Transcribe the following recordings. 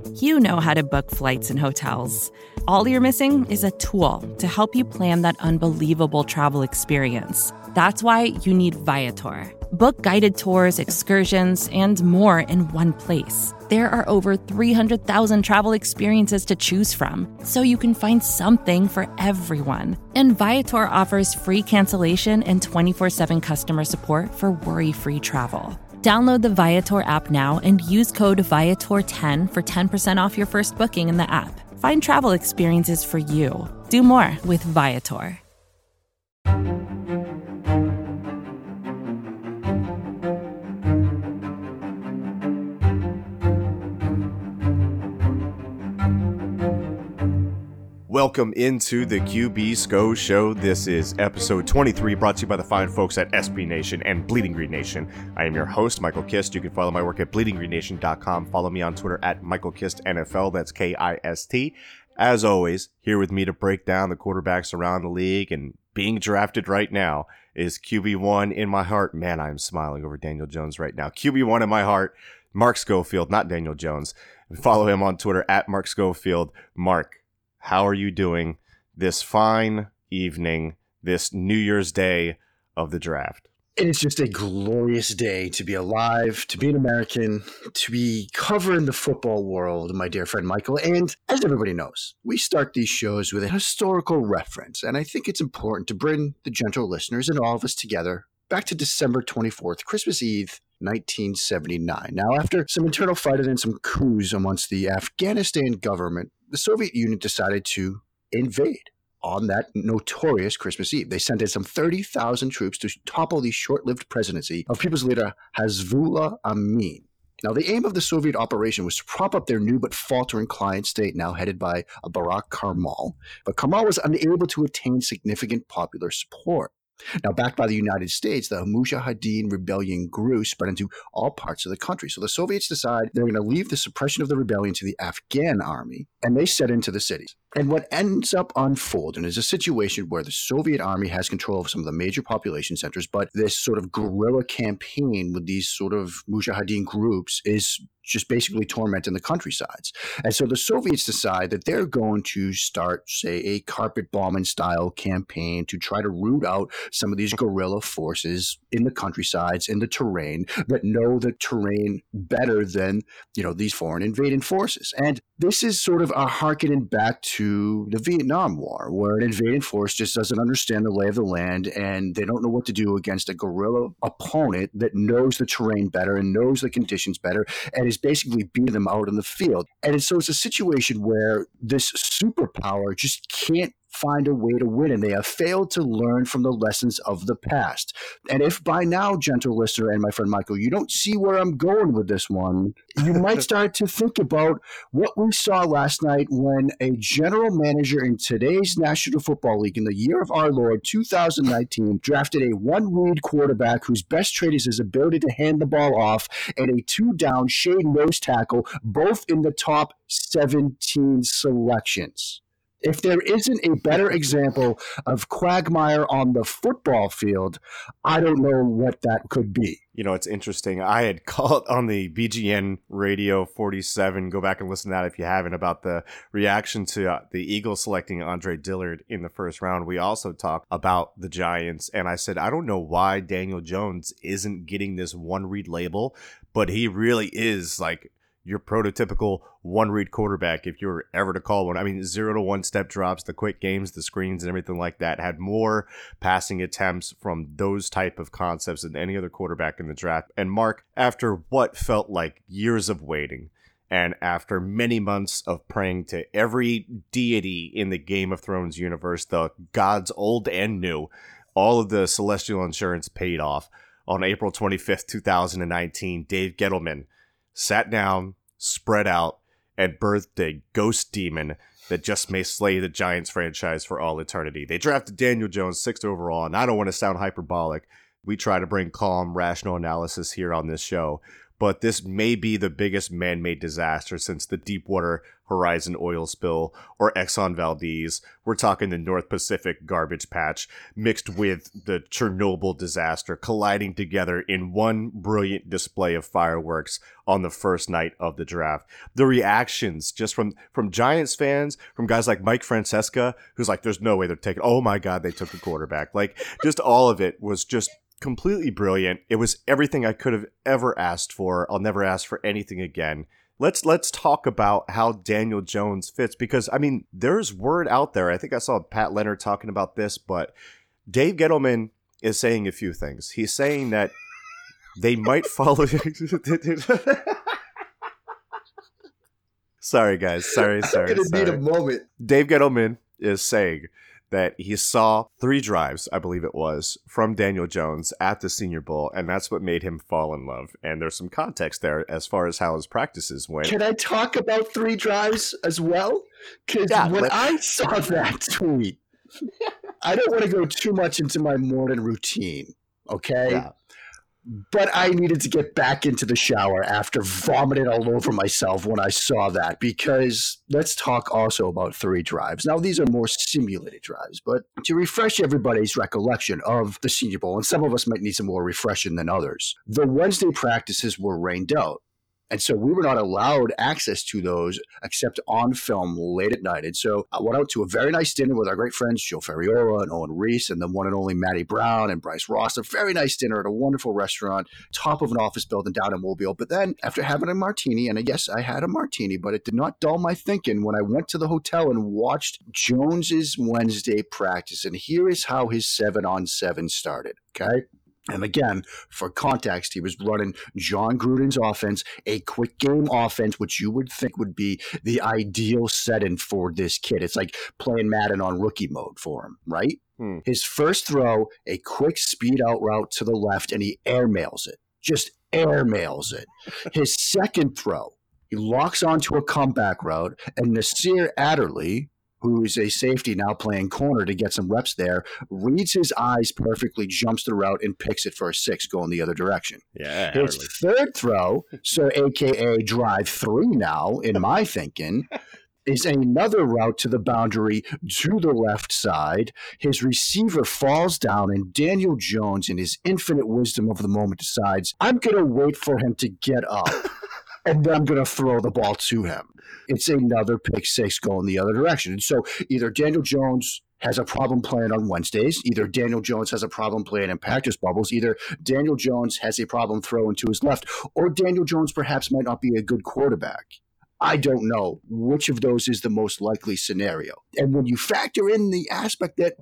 You know how to book flights and hotels. All you're missing is a tool to help you plan that unbelievable travel experience. That's why you need Viator. Book guided tours, excursions, and more in one place. There are over 300,000 travel experiences to choose from, so you can find something for everyone. And Viator offers free cancellation and 24/7 customer support for worry-free travel. Download the Viator app now and use code Viator10 for 10% off your first booking in the app. Find travel experiences for you. Do more with Viator. Welcome into the QB SCO Show. This is episode 23, brought to you by the fine folks at SB Nation and Bleeding Green Nation. I am your host, Michael Kist. You can follow my work at bleedinggreennation.com. Follow me on Twitter at MichaelKistNFL. That's K-I-S-T. As always, here with me to break down the quarterbacks around the league and being drafted right now is QB1 in my heart. Man, I'm smiling over Daniel Jones right now. QB1 in my heart, Mark Schofield, not Daniel Jones. And follow him on Twitter at Mark Schofield. Mark, how are you doing this fine evening, this New Year's Day of the draft? It is just a glorious day to be alive, to be an American, to be covering the football world, my dear friend Michael. And as everybody knows, we start these shows with a historical reference. And I think it's important to bring the gentle listeners and all of us together back to December 24th, Christmas Eve, 1979. Now, after some internal fighting and some coups amongst the Afghanistan government, the Soviet Union decided to invade on that notorious Christmas Eve. They sent in some 30,000 troops to topple the short-lived presidency of People's leader Hezbollah Amin. Now, the aim of the Soviet operation was to prop up their new but faltering client state, now headed by Barak Karmal. But Karmal was unable to attain significant popular support. Now, backed by the United States, the Mujahideen rebellion grew, spread into all parts of the country. So the Soviets decide they're going to leave the suppression of the rebellion to the Afghan army, and they set into the cities. And what ends up unfolding is a situation where the Soviet army has control of some of the major population centers, but this sort of guerrilla campaign with these sort of Mujahideen groups is just basically tormenting the countrysides. And so the Soviets decide that they're going to start, say, a carpet bombing style campaign to try to root out some of these guerrilla forces in the countrysides, in the terrain, that know the terrain better than, these foreign invading forces. And this is sort of a harkening back to the Vietnam War, where an invading force just doesn't understand the lay of the land and they don't know what to do against a guerrilla opponent that knows the terrain better and knows the conditions better and is basically beating them out in the field. And so it's a situation where this superpower just can't find a way to win, and they have failed to learn from the lessons of the past. And if by now, gentle listener and my friend Michael, you don't see where I'm going with this one, you might start to think about what we saw last night when a general manager in today's National Football League in the year of our Lord 2019 drafted a one-read quarterback whose best trait is his ability to hand the ball off, and a two-down shade nose tackle, both in the top 17 selections. If there isn't a better example of quagmire on the football field, I don't know what that could be. It's interesting. I had called on the BGN Radio 47. Go back and listen to that if you haven't, about the reaction to the Eagles selecting Andre Dillard in the first round. We also talked about the Giants, and I said, I don't know why Daniel Jones isn't getting this one-read label, but he really is like your prototypical one-read quarterback if you were ever to call one. I mean, 0 to 1 step drops, the quick games, the screens, and everything like that. Had more passing attempts from those type of concepts than any other quarterback in the draft. And Mark, after what felt like years of waiting, and after many months of praying to every deity in the Game of Thrones universe, the gods old and new, all of the celestial insurance paid off. On April 25th, 2019, Dave Gettleman sat down, spread out, and birthed a ghost demon that just may slay the Giants franchise for all eternity. They drafted Daniel Jones 6th overall, and I don't want to sound hyperbolic. We try to bring calm, rational analysis here on this show. but this may be the biggest man-made disaster since the Deepwater Horizon oil spill or Exxon Valdez. We're talking the North Pacific garbage patch mixed with the Chernobyl disaster colliding together in one brilliant display of fireworks on the first night of the draft. The reactions just from Giants fans, from guys like Mike Francesca, who's like, there's no way they're taking, oh my God, they took the quarterback. Like, just all of it was just completely brilliant. It was everything I could have ever asked for. I'll never ask for anything again. Let's talk about how Daniel Jones fits, because I mean, there's word out there. I think I saw Pat Leonard talking about this, but Dave Gettleman is saying a few things. He's saying that they might follow. Sorry, guys. Sorry. I'm gonna need a moment. Dave Gettleman is saying that he saw 3 drives, I believe it was, from Daniel Jones at the Senior Bowl, and that's what made him fall in love. And there's some context there as far as how his practices went. Can I talk about 3 drives as well? Because when I saw that tweet, I don't want to go too much into my morning routine, okay? Yeah. But I needed to get back into the shower after vomiting all over myself when I saw that, because let's talk also about 3 drives. Now, these are more simulated drives, but to refresh everybody's recollection of the Senior Bowl, and some of us might need some more refreshing than others, the Wednesday practices were rained out. And so we were not allowed access to those except on film late at night. And so I went out to a very nice dinner with our great friends, Joe Ferriola and Owen Reese, and the one and only Matty Brown and Bryce Ross. A very nice dinner at a wonderful restaurant, top of an office building down in Mobile. But then after having a martini, and yes, I had a martini, but it did not dull my thinking when I went to the hotel and watched Jones's Wednesday practice. And here is how his 7-on-7 started, okay? And again, for context, he was running John Gruden's offense, a quick game offense, which you would think would be the ideal setting for this kid. It's like playing Madden on rookie mode for him, right? His first throw, a quick speed out route to the left, and he airmails it. Just airmails it. His second throw, he locks onto a comeback route, and Nasir Adderley, who's a safety now playing corner to get some reps there, reads his eyes perfectly, jumps the route, and picks it for a 6 going the other direction. Yeah. His third throw, so AKA drive 3 now, in my thinking, is another route to the boundary to the left side. His receiver falls down, and Daniel Jones, in his infinite wisdom of the moment, decides, I'm going to wait for him to get up. And then I'm going to throw the ball to him. It's another pick 6 going the other direction. And so either Daniel Jones has a problem playing on Wednesdays, either Daniel Jones has a problem playing in practice bubbles, either Daniel Jones has a problem throwing to his left, or Daniel Jones perhaps might not be a good quarterback. I don't know which of those is the most likely scenario. And when you factor in the aspect that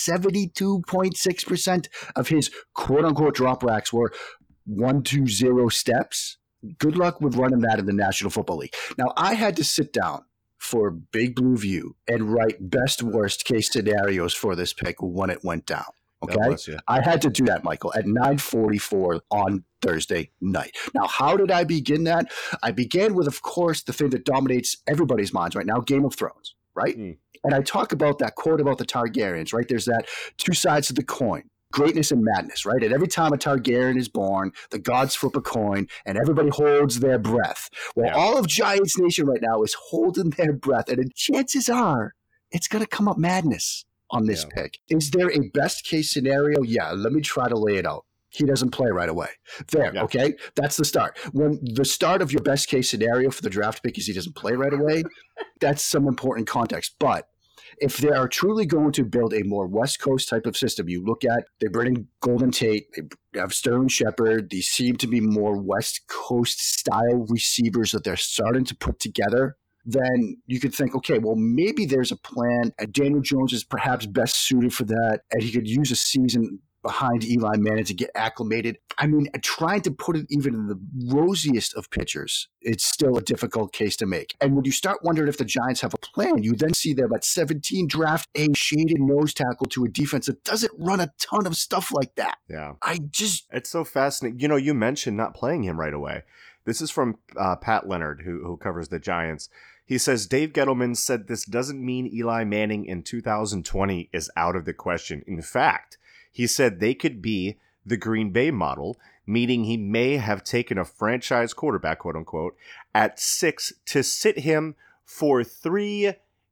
72.6% of his quote-unquote dropbacks were 1-0 steps, good luck with running that in the National Football League. Now, I had to sit down for Big Blue View and write best worst case scenarios for this pick when it went down. Okay? I had to do that, Michael, at 9:44 on Thursday night. Now, how did I begin that? I began with, of course, the thing that dominates everybody's minds right now, Game of Thrones, right? And I talk about that quote about the Targaryens, right? There's that 2 sides of the coin. Greatness and madness, right? And every time a Targaryen is born, the gods flip a coin and everybody holds their breath. Well, all of Giants Nation right now is holding their breath, and chances are it's going to come up madness on this pick. Is there a best case scenario? Yeah, let me try to lay it out. He doesn't play right away. Okay? That's the start. When the start of your best case scenario for the draft pick is he doesn't play right away, that's some important context. But if they are truly going to build a more West Coast type of system, you look at, they bring in Golden Tate, they have Sterling Shepard, these seem to be more West Coast style receivers that they're starting to put together, then you could think, okay, well, maybe there's a plan, and Daniel Jones is perhaps best suited for that, and he could use a season behind Eli Manning to get acclimated. I mean, trying to put it even in the rosiest of pictures, it's still a difficult case to make. And when you start wondering if the Giants have a plan, you then see them at 17 draft a shaded nose tackle to a defense that doesn't run a ton of stuff like that. Yeah. It's so fascinating. You know, you mentioned not playing him right away. This is from Pat Leonard, who covers the Giants. He says, Dave Gettleman said this doesn't mean Eli Manning in 2020 is out of the question. In fact, he said they could be the Green Bay model. meaning he may have taken a franchise quarterback, quote unquote, at 6 to sit him for 3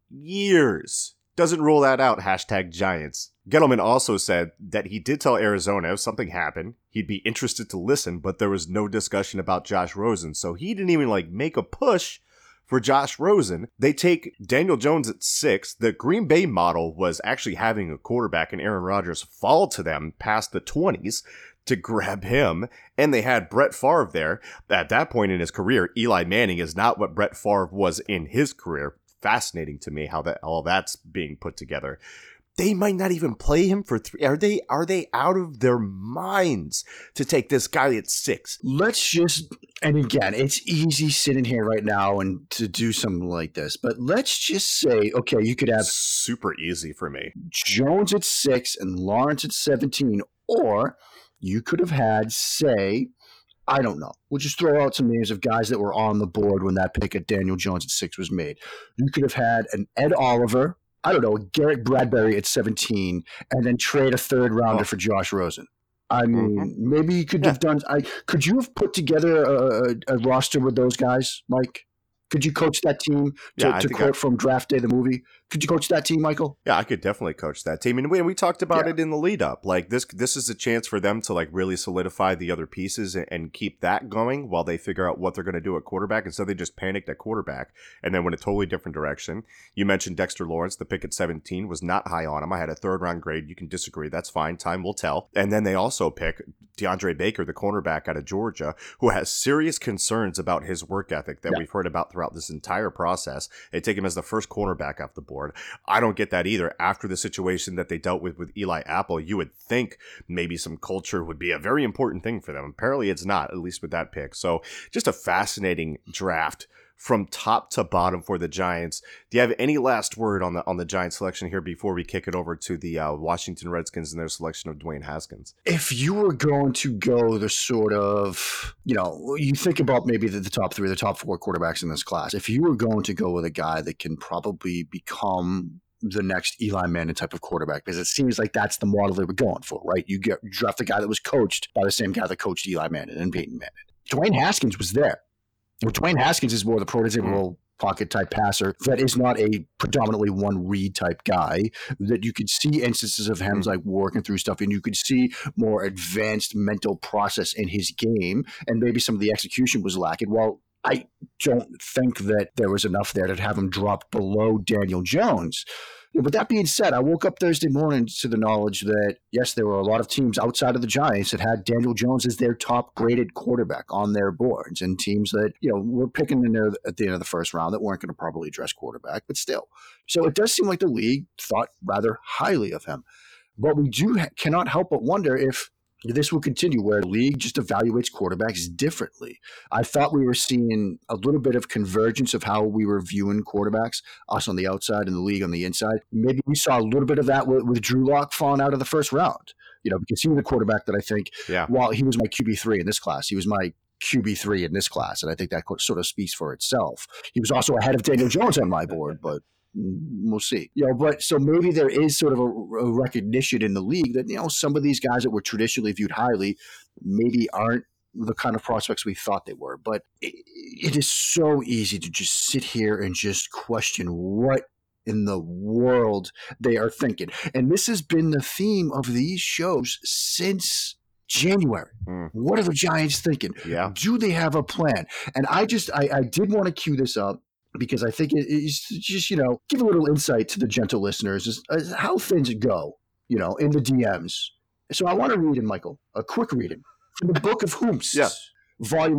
years. Doesn't rule that out, hashtag Giants. Gettleman also said that he did tell Arizona if something happened, he'd be interested to listen, but there was no discussion about Josh Rosen. So he didn't even make a push for Josh Rosen. They take Daniel Jones at 6. The Green Bay model was actually having a quarterback and Aaron Rodgers fall to them past the 20s to grab him. And they had Brett Favre there. At that point in his career, Eli Manning is not what Brett Favre was in his career. Fascinating to me how that all that's being put together. They might not even play him for 3. Are they out of their minds to take this guy at 6? Let's just, and again, it's easy sitting here right now and to do something like this, but let's just say, okay, you could have super easy for me. Jones at 6 and Lawrence at 17, or you could have had, say, I don't know. We'll just throw out some names of guys that were on the board when that pick at Daniel Jones at 6 was made. You could have had an Ed Oliver, I don't know, Garrett Bradbury at 17, and then trade a third rounder for Josh Rosen. I mean, maybe you could have done. Could you have put together a roster with those guys, Mike? Could you coach that team? To quote from Draft Day, the movie, could you coach that team, Michael? Yeah, I could definitely coach that team. And we talked about it in the lead up. This is a chance for them to really solidify the other pieces and keep that going while they figure out what they're going to do at quarterback. And so they just panicked at quarterback and then went a totally different direction. You mentioned Dexter Lawrence. The pick at 17 was not high on him. I had a 3rd round grade. You can disagree. That's fine. Time will tell. And then they also pick DeAndre Baker, the cornerback out of Georgia, who has serious concerns about his work ethic that we've heard about throughout this entire process. They take him as the first cornerback off the board. I don't get that either. After the situation that they dealt with Eli Apple, you would think maybe some culture would be a very important thing for them. Apparently it's not, at least with that pick. So just a fascinating draft from top to bottom for the Giants. Do you have any last word on the Giants selection here before we kick it over to the Washington Redskins and their selection of Dwayne Haskins? If you were going to go the sort of, you think about maybe the top 3, the top 4 quarterbacks in this class. If you were going to go with a guy that can probably become the next Eli Manning type of quarterback, because it seems like that's the model they were going for, right? You draft the guy that was coached by the same guy that coached Eli Manning and Peyton Manning. Dwayne Haskins was there. Dwayne Haskins is more the prototypical pocket type passer that is not a predominantly one read type guy, that you could see instances of him working through stuff, and you could see more advanced mental process in his game, and maybe some of the execution was lacking. Well, I don't think that there was enough there to have him drop below Daniel Jones. With that being said, I woke up Thursday morning to the knowledge that, yes, there were a lot of teams outside of the Giants that had Daniel Jones as their top-graded quarterback on their boards, and teams that, were picking in there at the end of the first round that weren't going to probably address quarterback, but still. So it does seem like the league thought rather highly of him. But we cannot help but wonder if this will continue, where the league just evaluates quarterbacks differently. I thought we were seeing a little bit of convergence of how we were viewing quarterbacks, us on the outside and the league on the inside. Maybe we saw a little bit of that with Drew Lock falling out of the first round. Because he was the quarterback that I think, while he was my QB3 in this class, he was my QB3 in this class. And I think that sort of speaks for itself. He was also ahead of Daniel Jones on my board, but we'll see. But so maybe there is sort of a recognition in the league that, some of these guys that were traditionally viewed highly maybe aren't the kind of prospects we thought they were. But it is so easy to just sit here and just question what in the world they are thinking. And this has been the theme of these shows since January. What are the Giants thinking? Yeah. Do they have a plan? And I did want to cue this up, because I think it's just, give a little insight to the gentle listeners as how things go, in the DMs. So I want to read in, Michael, a quick reading from the Book of Hoops, volume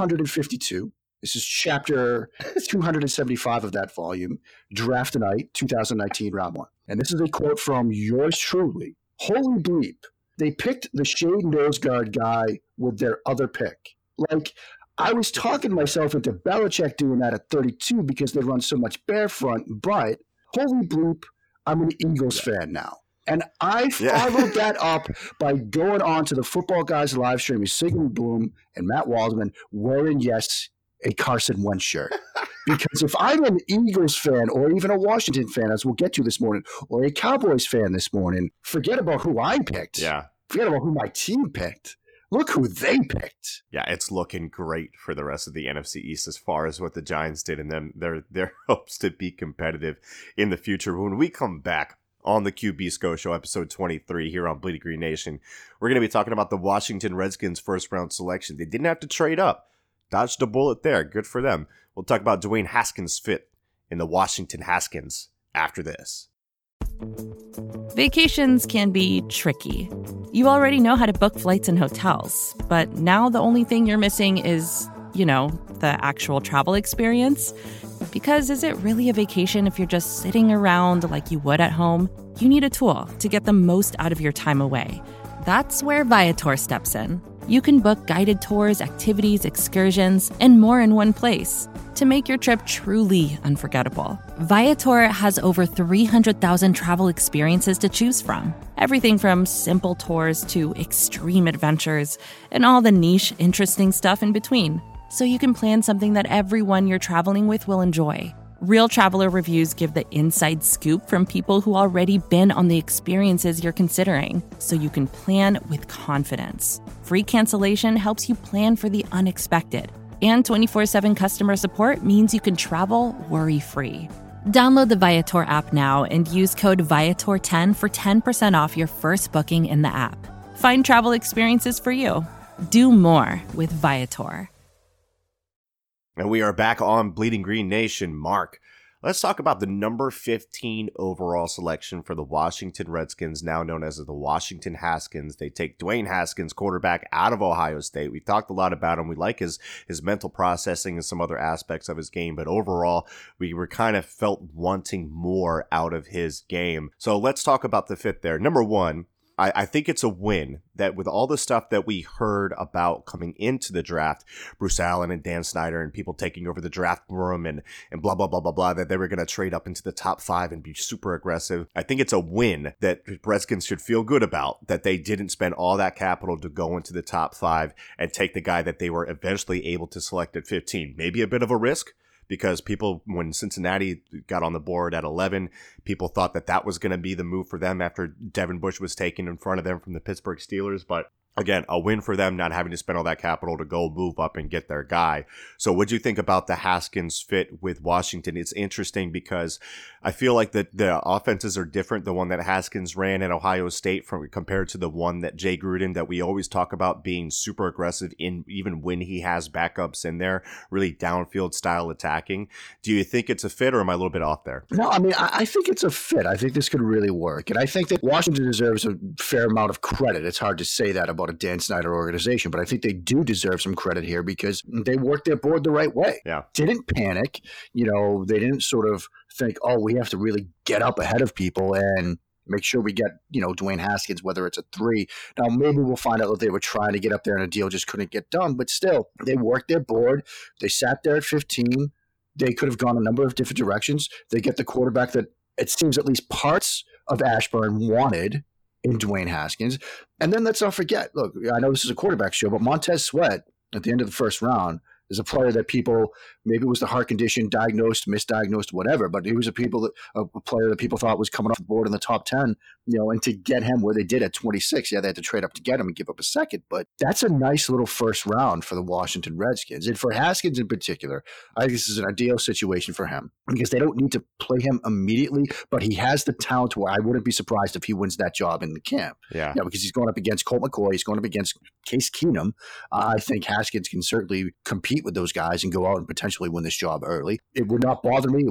452. This is chapter 275 of that volume, Draft Night 2019, round 1. And this is a quote from yours truly. Holy bleep, they picked the shade nose guard guy with their other pick. I was talking myself into Belichick doing that at 32 because they run so much bear front, but holy bloop, I'm an Eagles fan now. And I followed that up by going on to the Football Guys live stream with Sigmund Bloom and Matt Waldman wearing, a Carson Wentz shirt. Because if I'm an Eagles fan or even a Washington fan, as we'll get to this morning, or a Cowboys fan this morning, forget about who I picked. Yeah. Forget about who my team picked. look who they picked. Yeah, it's looking great for the rest of the NFC East as far as what the Giants did and their hopes to be competitive in the future. When we come back on the QB Sco Show, episode 23 here on Bleeding Green Nation, we're going to be talking about the Washington Redskins first round selection. They didn't have to trade up. Dodged a bullet there. Good for them. We'll talk about Dwayne Haskins' fit in the Washington Haskins after this. Vacations can be tricky. You already know how to book flights and hotels, but now the only thing you're missing is, the actual travel experience. Because is it really a vacation if you're just sitting around like you would at home? You need a tool to get the most out of your time away. That's where Viator steps in. You can book guided tours, activities, excursions, and more in one place to make your trip truly unforgettable. Viator has over 300,000 travel experiences to choose from. Everything from simple tours to extreme adventures and all the niche, interesting stuff in between. So you can plan something that everyone you're traveling with will enjoy. Real traveler reviews give the inside scoop from people who already been on the experiences you're considering, so you can plan with confidence. Free cancellation helps you plan for the unexpected. And 24/7 customer support means you can travel worry-free. Download the Viator app now and use code Viator10 for 10% off your first booking in the app. Find travel experiences for you. Do more with Viator. And we are back on Bleeding Green Nation. Mark, let's talk about the number 15 overall selection for the Washington Redskins, now known as the Washington Haskins. They take Dwayne Haskins, quarterback out of Ohio State. We've talked a lot about him. We like his mental processing and some other aspects of his game, but overall, we were kind of felt wanting more out of his game. So let's talk about the fit there. Number one, I think it's a win that with all the stuff that we heard about coming into the draft, Bruce Allen and Dan Snyder and people taking over the draft room and blah, blah, blah, blah, blah, that they were going to trade up into the top 5 and be super aggressive. I think it's a win that Redskins should feel good about, that they didn't spend all that capital to go into the top 5 and take the guy that they were eventually able to select at 15. Maybe a bit of a risk, because people, when Cincinnati got on the board at 11, people thought that was going to be the move for them after Devin Bush was taken in front of them from the Pittsburgh Steelers. But again, a win for them, not having to spend all that capital to go move up and get their guy. So what'd you think about the Haskins fit with Washington? It's interesting because I feel like the offenses are different. The one that Haskins ran at Ohio State compared to the one that Jay Gruden, that we always talk about being super aggressive in even when he has backups in there, really downfield style attacking. Do you think it's a fit, or am I a little bit off there? No, I mean, I think it's a fit. I think this could really work. And I think that Washington deserves a fair amount of credit. It's hard to say that about a Dan Snyder organization, but I think they do deserve some credit here because they worked their board the right way. Yeah. Didn't panic. They didn't sort of think, oh, we have to really get up ahead of people and make sure we get, Dwayne Haskins, whether it's a 3. Now, maybe we'll find out that they were trying to get up there and a deal just couldn't get done, but still, they worked their board. They sat there at 15. They could have gone a number of different directions. They get the quarterback that it seems at least parts of Ashburn wanted in Dwayne Haskins. And then let's not forget, look, I know this is a quarterback show, but Montez Sweat at the end of the first round is a player that people, maybe it was the heart condition, diagnosed, misdiagnosed, whatever, but he was a player that people thought was coming off the board in the top 10, and to get him where they did at 26, they had to trade up to get him and give up a second. But that's a nice little first round for the Washington Redskins. And for Haskins in particular, I think this is an ideal situation for him because they don't need to play him immediately, but he has the talent where I wouldn't be surprised if he wins that job in the camp. Yeah. Because he's going up against Colt McCoy, he's going up against Case Keenum. I think Haskins can certainly compete with those guys and go out and potentially win this job early. It would not bother me.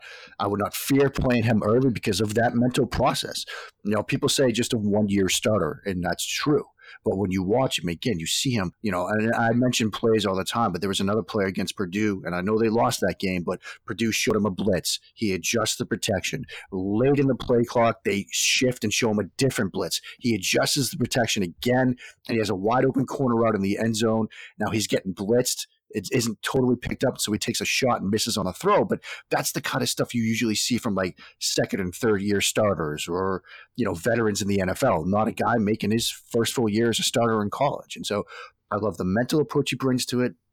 I would not fear playing him early because of that mental process. People say just a 1-year starter, and that's true. But when you watch him again, you see him, and I mention plays all the time, but there was another player against Purdue, and I know they lost that game, but Purdue showed him a blitz. He adjusts the protection. Late in the play clock, they shift and show him a different blitz. He adjusts the protection again, and he has a wide open corner route in the end zone. Now he's getting blitzed. It isn't totally picked up, so he takes a shot and misses on a throw. But that's the kind of stuff you usually see from like second and third year starters or, veterans in the NFL, not a guy making his first full year as a starter in college. And so I love the mental approach he brings to it.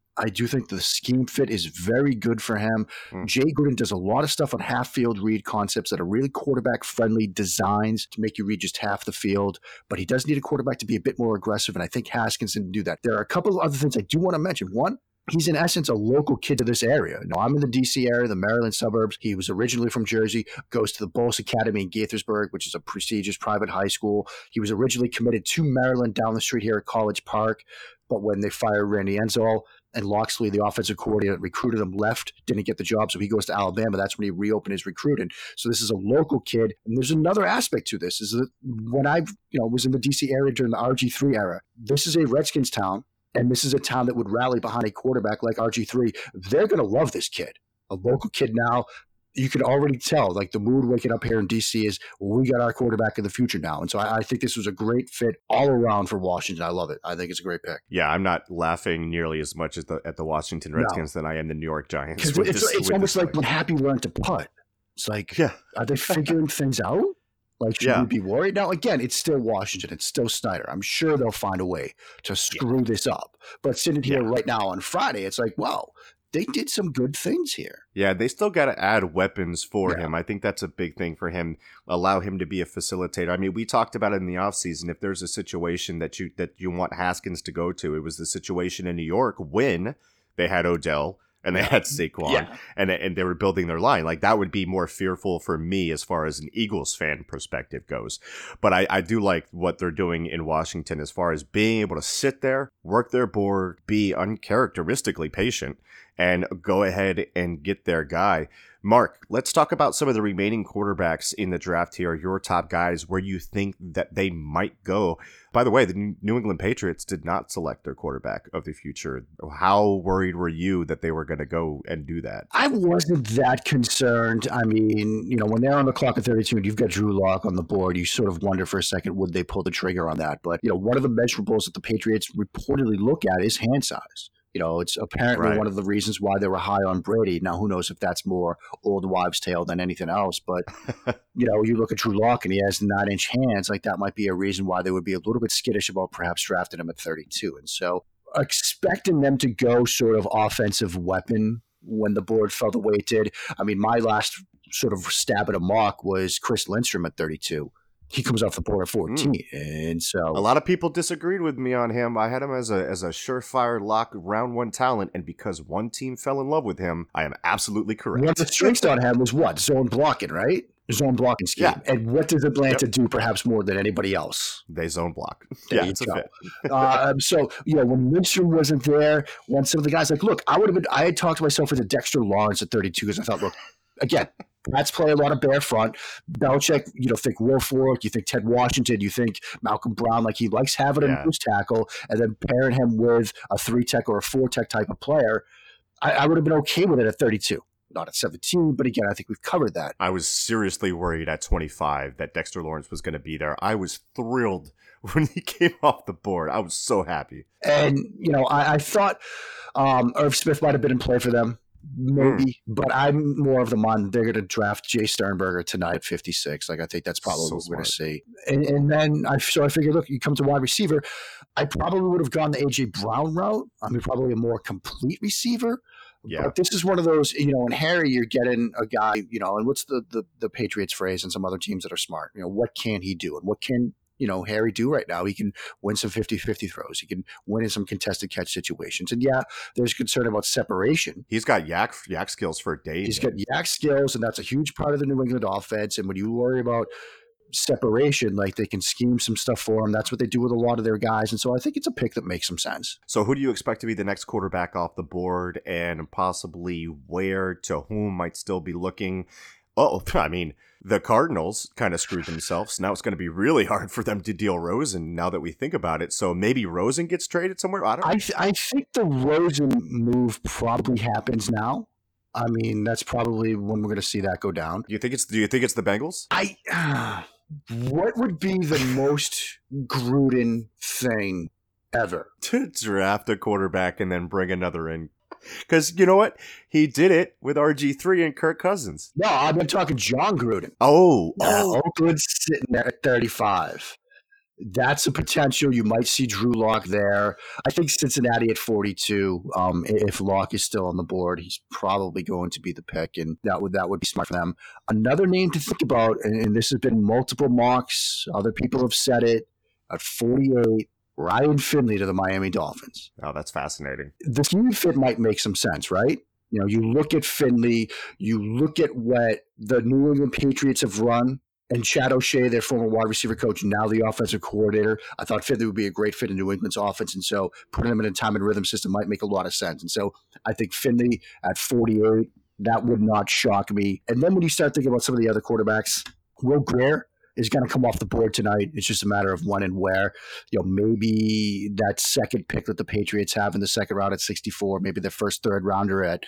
I do think the scheme fit is very good for him. Mm. Jay Gruden does a lot of stuff on half-field read concepts that are really quarterback-friendly designs to make you read just half the field, but he does need a quarterback to be a bit more aggressive, and I think Haskins can do that. There are a couple of other things I do want to mention. One, he's in essence a local kid to this area. Now, I'm in the D.C. area, the Maryland suburbs. He was originally from Jersey, goes to the Bulls Academy in Gaithersburg, which is a prestigious private high school. He was originally committed to Maryland down the street here at College Park, but when they fired Randy Enzol and Loxley, the offensive coordinator that recruited him, left, didn't get the job, so he goes to Alabama. That's when he reopened his recruiting. So this is a local kid. And there's another aspect to this, is that when I was in the D.C. area during the RG3 era, this is a Redskins town. And this is a town that would rally behind a quarterback like RG3. They're going to love this kid. A local kid now. You can already tell, like, the mood waking up here in D.C. is, we got our quarterback in the future now. And so I think this was a great fit all around for Washington. I love it. I think it's a great pick. Yeah, I'm not laughing nearly as much at the Washington Redskins than I am the New York Giants. It's almost like when Happy learned to putt. It's like, are they figuring things out? Like, should we be worried? Now, again, it's still Washington. It's still Snyder. I'm sure they'll find a way to screw this up. But sitting here right now on Friday, it's like, wow, they did some good things here. Yeah, they still got to add weapons for him. I think that's a big thing for him. Allow him to be a facilitator. I mean, we talked about it in the offseason. If there's a situation that you want Haskins to go to, it was the situation in New York when they had Odell and they had Saquon, and they were building their line. Like, that would be more fearful for me as far as an Eagles fan perspective goes. But I do like what they're doing in Washington as far as being able to sit there, work their board, be uncharacteristically patient, and go ahead and get their guy. Mark, let's talk about some of the remaining quarterbacks in the draft here, your top guys, where you think that they might go. By the way, the New England Patriots did not select their quarterback of the future. How worried were you that they were going to go and do that? I wasn't that concerned. I mean, when they're on the clock at 32 and you've got Drew Lock on the board, you sort of wonder for a second, would they pull the trigger on that? But, one of the measurables that the Patriots reportedly look at is hand size. It's apparently one of the reasons why they were high on Brady. Now, who knows if that's more old wives' tale than anything else. But, you look at Drew Lock and he has 9-inch hands. Like, that might be a reason why they would be a little bit skittish about perhaps drafting him at 32. And so expecting them to go sort of offensive weapon when the board fell the way it did. I mean, my last sort of stab at a mock was Chris Lindstrom at 32. He comes off the board at 14, and so a lot of people disagreed with me on him. I had him as a surefire lock round one talent, and because one team fell in love with him, I am absolutely correct. One of the strengths on him was what? Zone blocking, right? Zone blocking scheme. Yeah. And what does Atlanta do perhaps more than anybody else? They zone block. It's a fit. So, when Lindstrom wasn't there, when some of the guys look, I had talked to myself into Dexter Lawrence at 32 because I thought, look, again, Pats play a lot of bare front. Belichick, think Will Fork, you think Ted Washington, you think Malcolm Brown. Like, he likes having a nose tackle and then pairing him with a 3-tech or a 4-tech type of player. I would have been okay with it at 32. Not at 17, but again, I think we've covered that. I was seriously worried at 25 that Dexter Lawrence was going to be there. I was thrilled when he came off the board. I was so happy. And, I thought Irv Smith might have been in play for them. Maybe, but I'm more of the mind they're going to draft Jay Sternberger tonight at 56. Like, I think that's probably what we're going to see. And then I figured, look, you come to wide receiver, I probably would have gone the A.J. Brown route. I mean, probably a more complete receiver. Yeah. But this is one of those, in Harry, you're getting a guy, and what's the Patriots phrase and some other teams that are smart? What can he do? And what can Harry do right now? He can win some 50-50 throws. He can win in some contested catch situations. And there's concern about separation. He's got yak skills for days. He's got yak skills, and that's a huge part of the New England offense. And when you worry about separation, like, they can scheme some stuff for him. That's what they do with a lot of their guys. And so I think it's a pick that makes some sense. So who do you expect to be the next quarterback off the board, and possibly where, to whom might still be looking? Oh, I mean, the Cardinals kind of screwed themselves. Now it's going to be really hard for them to deal Rosen now that we think about it. So maybe Rosen gets traded somewhere? I don't know. I think the Rosen move probably happens now. I mean, that's probably when we're going to see that go down. Do you think it's the Bengals? What would be the most Gruden thing ever? To draft a quarterback and then bring another in. Because you know what? He did it with RG3 and Kirk Cousins. No, I've been talking John Gruden. Oh. Oakland's sitting there at 35. That's a potential. You might see Drew Lock there. I think Cincinnati at 42. If Lock is still on the board, he's probably going to be the pick, and that would be smart for them. Another name to think about, and this has been multiple mocks. Other people have said it. At 48, Ryan Finley to the Miami Dolphins. Oh, that's fascinating. The scheme fit might make some sense, right? You know, you look at Finley, you look at what the New England Patriots have run. And Chad O'Shea, their former wide receiver coach, now the offensive coordinator. I thought Finley would be a great fit in New England's offense, and so putting him in a time and rhythm system might make a lot of sense. And so I think Finley at 48, that would not shock me. And then when you start thinking about some of the other quarterbacks, Will Grier is going to come off the board tonight. It's just a matter of when and where. You know, maybe that second pick that the Patriots have in the second round at 64, maybe their first third rounder at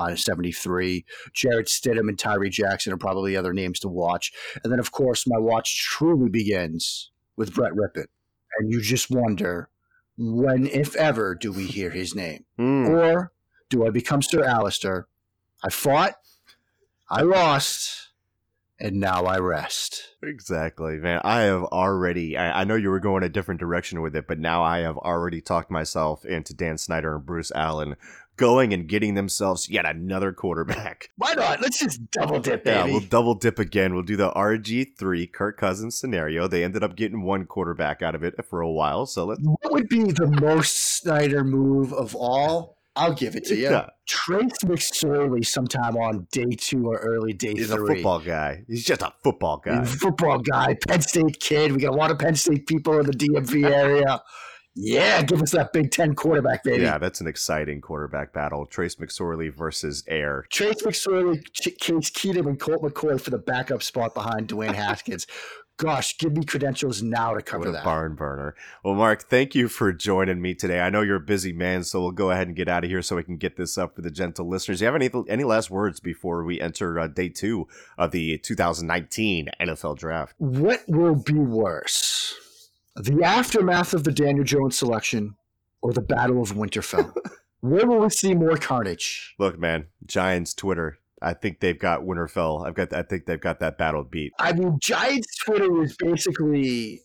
73. Jarrett Stidham and Tyree Jackson are probably other names to watch. And then, of course, my watch truly begins with Brett Rippon. And you just wonder, when, if ever, do we hear his name? Or do I become Sir Alistair? I fought, I lost, and now I rest. Exactly, man. I have already, I know you were going a different direction with it, but now I have already talked myself into Dan Snyder and Bruce Allen going and getting themselves yet another quarterback. Why not? Let's just double dip, baby. Yeah, we'll double dip again. We'll do the RG3 Kirk Cousins scenario. They ended up getting one quarterback out of it for a while. So what would be the most Snyder move of all? I'll give it to you. Yeah. Trace McSorley sometime on day 2 or early day 3. He's a football guy. He's just a football guy. He's a football guy. Penn State kid. We got a lot of Penn State people in the DMV area. Yeah, give us that Big Ten quarterback, baby. Yeah, that's an exciting quarterback battle. Trace McSorley versus Air. Trace McSorley, Case Keenum, and Colt McCoy for the backup spot behind Dwayne Haskins. Gosh, give me credentials now to cover that. Barn burner. Well, Mark, thank you for joining me today. I know you're a busy man, so we'll go ahead and get out of here so we can get this up for the gentle listeners. Do you have any last words before we enter day 2 of the 2019 NFL Draft? What will be worse? The aftermath of the Daniel Jones selection or the Battle of Winterfell? Where will we see more carnage? Look, man, Giants Twitter. I think they've got Winterfell. I think they've got that battle beat. I mean, Giants Twitter was basically,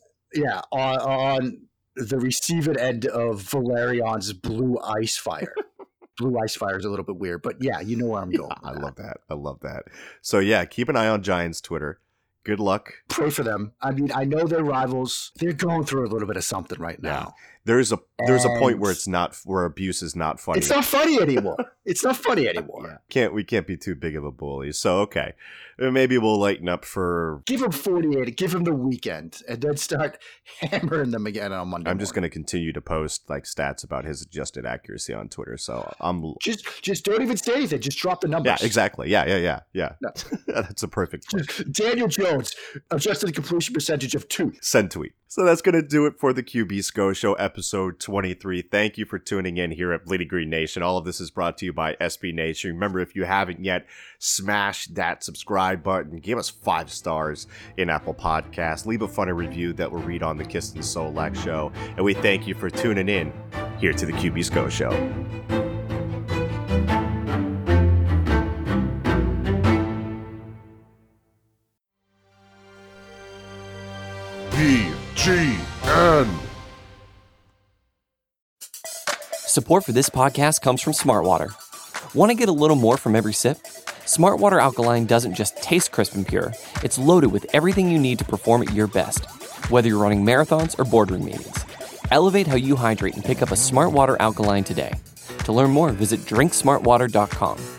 on the receiving end of Valerion's Blue Ice Fire. Blue Ice Fire is a little bit weird, but yeah, you know where I'm going. I love that. I love that. So yeah, keep an eye on Giants Twitter. Good luck. Pray for them. I mean, I know they're rivals. They're going through a little bit of something right now. Yeah. There's a point where abuse is not funny. It's not funny anymore. It's not funny anymore. Yeah. We can't be too big of a bully. So okay, maybe we'll lighten up for. Give him 48. Give him the weekend, and then start hammering them again on Monday. I'm just going to continue to post like stats about his adjusted accuracy on Twitter. So I'm just don't even say anything. Just drop the numbers. Yeah, exactly. Yeah. No. That's a perfect point. Daniel Jones adjusted completion percentage of 2. Send tweet. So that's going to do it for the QB SCO Show, episode 23. Thank you for tuning in here at Bleeding Green Nation. All of this is brought to you by SB Nation. Remember, if you haven't yet, smash that subscribe button. Give us 5 stars in Apple Podcasts. Leave a funny review that we'll read on the Kist and Solak Show. And we thank you for tuning in here to the QB SCO Show. BGN. Support for this podcast comes from Smartwater. Want to get a little more from every sip? Smartwater Alkaline doesn't just taste crisp and pure, it's loaded with everything you need to perform at your best, whether you're running marathons or boardroom meetings. Elevate how you hydrate and pick up a Smartwater Alkaline today. To learn more, visit drinksmartwater.com.